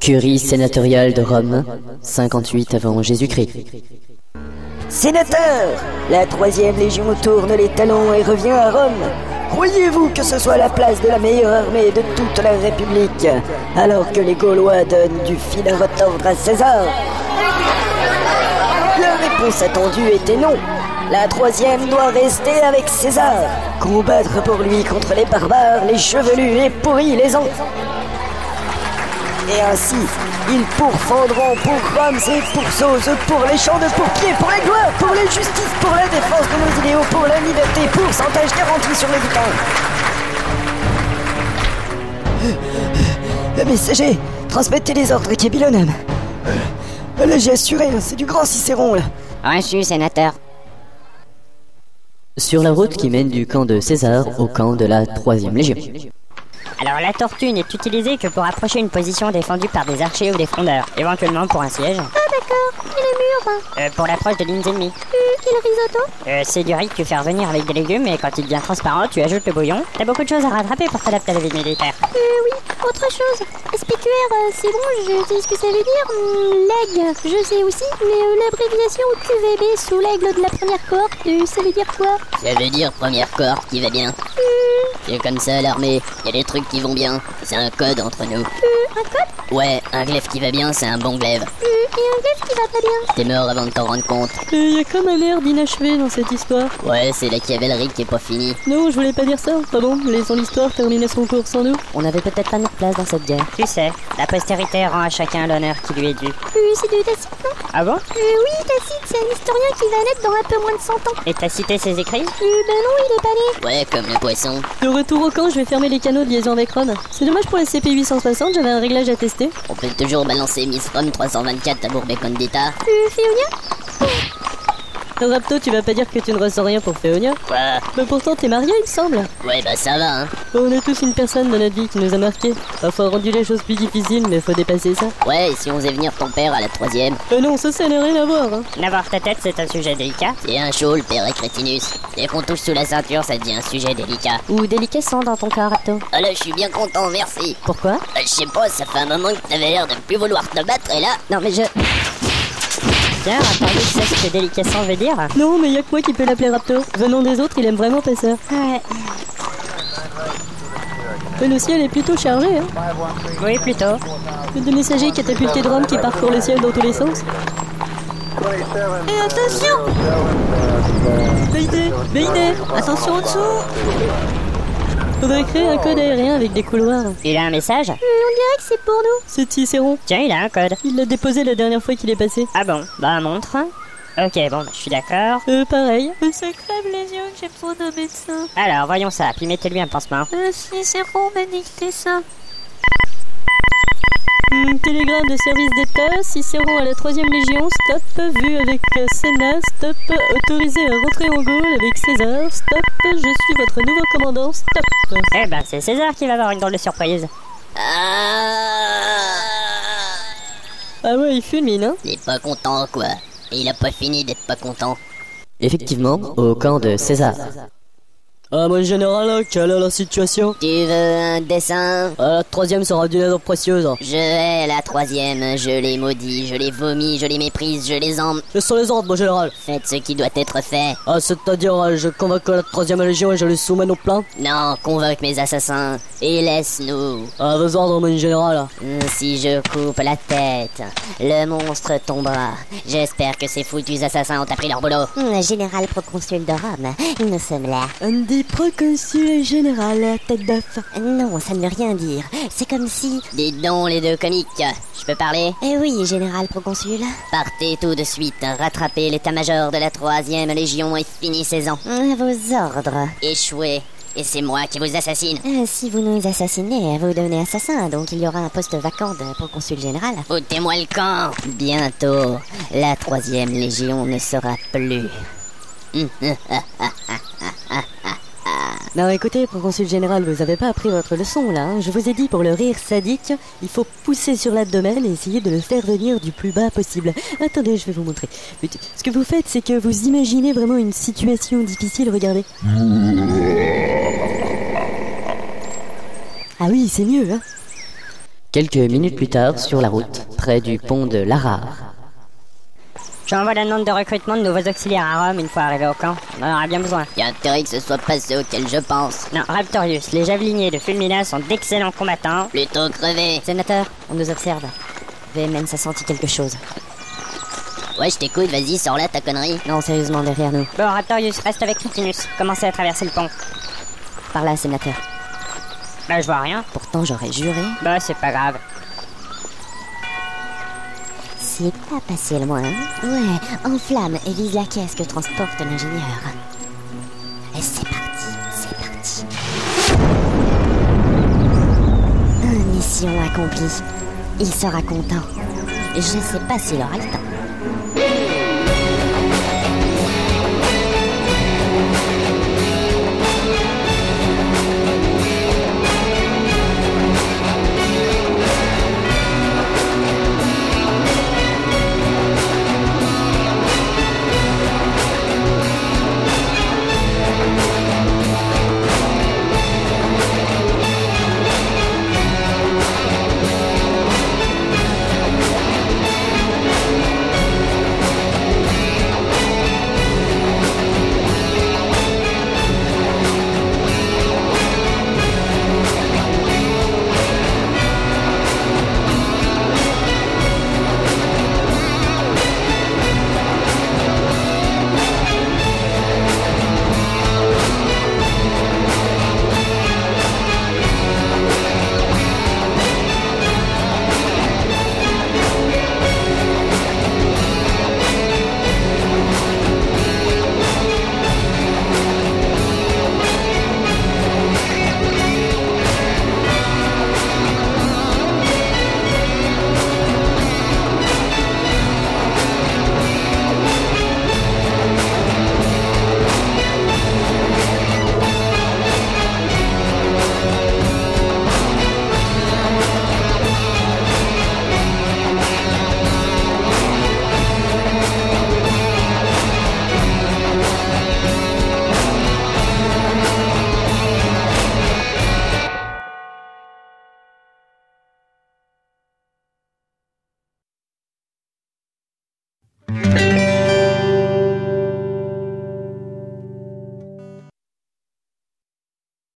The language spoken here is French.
Curie sénatoriale de Rome, 58 avant Jésus-Christ. Sénateur, la 3e Légion tourne les talons et revient à Rome. Croyez-vous que ce soit la place de la meilleure armée de toute la République, alors que les Gaulois donnent du fil à retordre à César? La réponse attendue était non. La 3e doit rester avec César, combattre pour lui contre les barbares, les chevelus, les pourris, les enfants. Et ainsi, ils pourfendront pour Rome et pour Sauce, pour les champs de pourpier, pour la gloire, pour la justice, pour la défense de nos idéaux, pour la liberté, pourcentage garanti sur le butin. Messager, transmettez les ordres qui est Bilonum. Là, j'ai assuré, c'est du grand Cicéron, là. Reçu, sénateur. Sur la route qui mène du camp de César au camp de la 3e Légion. Alors la tortue n'est utilisée que pour approcher une position défendue par des archers ou des frondeurs, éventuellement pour un siège. Ah d'accord, et le mur Pour l'approche de lignes ennemies. Et le risotto C'est du riz que tu fais revenir avec des légumes et quand il devient transparent, tu ajoutes le bouillon. T'as beaucoup de choses à rattraper pour t'adapter à la vie militaire. Oui, autre chose. SPQR, c'est bon, je sais ce que ça veut dire. L'aigle, je sais aussi, mais l'abréviation QVB sous l'aigle de la première cohorte, ça veut dire quoi? Ça veut dire première cohorte qui va bien. C'est comme ça l'armée, y a des trucs qui vont bien, c'est un code entre nous. Un code? Ouais, un glaive qui va bien, c'est un bon glaive. Et un glaive qui va pas bien? T'es mort avant de t'en rendre compte. Y a comme un air d'inachevé dans cette histoire. Ouais, c'est la cavalerie qui est pas finie. Non, je voulais pas dire ça. Pas bon, laissons l'histoire terminer son cours sans nous. On avait peut-être pas notre place dans cette guerre. Tu sais, la postérité rend à chacun l'honneur qui lui est dû. C'est de Tacite, non? Ah bon? Oui, Tacite, c'est un historien qui va naître dans un peu moins de 100 ans. Et t'as cité ses écrits? Ben non, il est pas né. Ouais, comme le poisson. De retour au camp, je vais fermer les canaux de liaison avec Rome. C'est dommage pour la CP 860, j'avais un réglage à tester. On peut toujours balancer Miss Rome 324 à Bourbet Condita. Féonia? Rapto, tu vas pas dire que tu ne ressens rien pour Féonia? Quoi? Mais pourtant, t'es marié, il me semble. Ouais, bah ça va, hein. On est tous une personne dans notre vie qui nous a marqué. Parfois rendu les choses plus difficiles, mais faut dépasser ça. Ouais, et si on faisait venir ton père à la 3e? Non, ça n'a rien à voir, hein. N'avoir ta tête, c'est un sujet délicat. C'est un show, le père est crétinus. Dès qu'on touche sous la ceinture, ça devient un sujet délicat. Ou délicatement dans ton cas, Rapto. Ah là, je suis bien content, merci. Pourquoi? Je sais pas, ça fait un moment que t'avais l'air de plus vouloir te battre, et là... Non mais je... Tiens, attendez, tu sais ce que délicatement veut dire? Non, mais y a que moi qui peux l'appeler Rapto. Venant des autres, il aime vraiment ta sœur. Ouais. Le ciel est plutôt chargé, hein. Oui, plutôt. Des messagers catapultés de Rome qui parcourent le ciel dans tous les sens. Et attention! Veillez, attention en dessous. Faudrait créer un code aérien avec des couloirs. Il a un message? On dirait que c'est pour nous. C'est Cicéron. Tiens, il a un code. Il l'a déposé la dernière fois qu'il est passé. Ah bon? Bah, montre. Ok, bon, je suis d'accord. Pareil. Ça crève les yeux que j'ai besoin d'un médecin. Alors, voyons ça, puis mettez-lui un pansement. Cicéron m'a dicté ça. Télégramme de service d'État, Cicéron à la 3e Légion, stop, vu avec Sénat, stop, autorisé à rentrer en Gaule avec César, stop, je suis votre nouveau commandant, stop. Eh ben, c'est César qui va avoir une drôle de surprise. Ah ouais, il fulmine, hein. Il est pas content, quoi. Et il a pas fini d'être pas content. Effectivement, au camp de César. Ah, mon général, quelle est la situation? Tu veux un dessin? La 3e sera d'une aide précieuse. Je hais la 3e, je les maudis, je les vomis, je les méprise, je les emmène. Ce sont les ordres, mon général. Faites ce qui doit être fait. Ah, c'est-à-dire, je convoque la 3e Légion et je les soumets nos plans? Non, convoque mes assassins et laisse-nous. À vos ordres, mon général. Si je coupe la tête, le monstre tombera. J'espère que ces foutus assassins ont appris leur boulot. Général proconsul de Rome, nous sommes là. Des proconsuls général, tête d'œuf. Non, ça ne veut rien dire. C'est comme si... Dites donc les deux comiques, je peux parler? Eh oui, général proconsul. Partez tout de suite, rattrapez l'état-major de la 3e Légion et finissez-en. À vos ordres. Échouez, et c'est moi qui vous assassine. Si vous nous assassinez, vous devenez assassin, donc il y aura un poste vacant de proconsul général. Foutez-moi le camp. Bientôt, la 3e Légion ne sera plus. Non, écoutez, proconsul général, vous avez pas appris votre leçon, là, hein. Je vous ai dit, pour le rire sadique, il faut pousser sur l'abdomen et essayer de le faire venir du plus bas possible. Attendez, je vais vous montrer. Ce que vous faites, c'est que vous imaginez vraiment une situation difficile, regardez. Ah oui, c'est mieux, hein. Quelques minutes plus tard, sur la route, près du pont de Lara. J'envoie la demande de recrutement de nouveaux auxiliaires à Rome une fois arrivé au camp. On en aura bien besoin. Il y a intérêt que ce soit pas ceux auxquels je pense. Non, Raptorius, les javeliniers de Fulmina sont d'excellents combattants. Plutôt crevé. Sénateur, on nous observe. Vehemens a senti quelque chose. Ouais, je t'écoute, vas-y, sors là ta connerie. Non, sérieusement, derrière nous. Bon, Raptorius, reste avec Critinus. Commencez à traverser le pont. Par là, sénateur. Bah, je vois rien. Pourtant, j'aurais juré. Bah, c'est pas grave. C'est pas passé loin. Ouais, enflamme et vise la caisse que transporte l'ingénieur. Et c'est parti. Mission accomplie. Il sera content. Je sais pas s'il aura le temps.